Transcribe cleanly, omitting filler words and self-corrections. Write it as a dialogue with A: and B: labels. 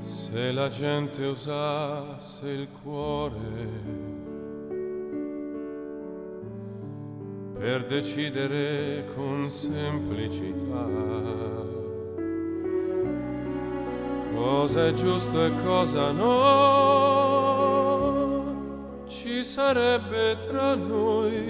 A: Se la gente usasse il cuore per decidere con semplicità cosa è giusto e cosa no, ci sarebbe tra noi